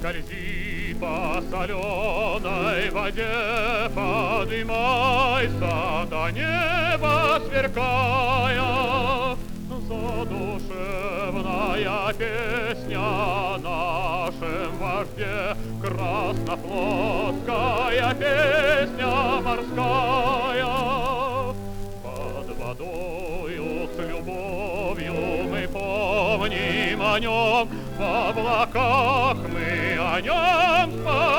Скользи по соленой воде, поднимайся до неба, сверкая. Задушевная песня о нашем вожде, краснофлотская песня морская. Под водою с любовью мы помним о нем, в облаках мы о нем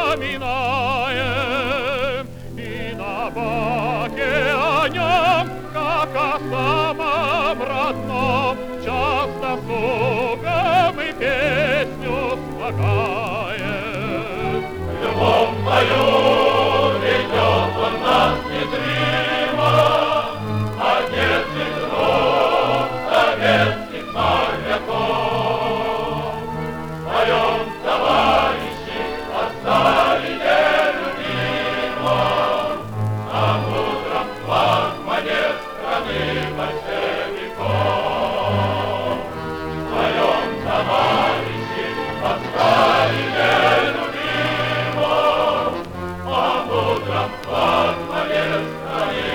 вспоминаем, и на баке о нем, как о самом родном, часто слуга мы песню слагаем. Любовь мою ведет он нас незримо, отец и друг советских моряков. Поем, товарищи, о царе нелюбимом, о мудром флагмане страны большевиков. Поем, товарищи, о царе нелюбимом, о мудром флагмане страны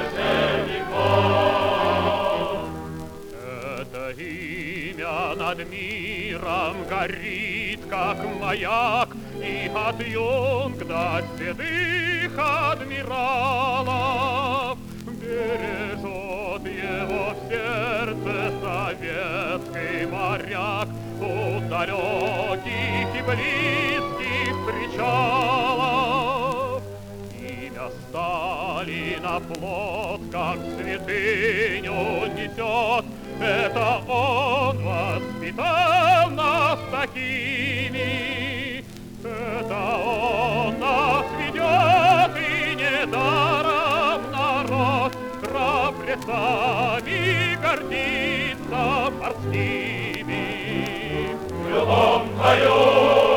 большевиков. Это имя над миром горит, как маяк, и от юнг до седых адмиралов. Бережет его в сердце советский моряк у далеких и близких причалов. Имя Сталина флот, как святыню несет, это он воспитал нас такими, это он нас ведет, и недаром народ храбрецами гордится морскими. Любовь твою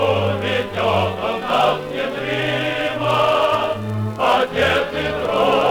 ведет он нас незримо, отец и друг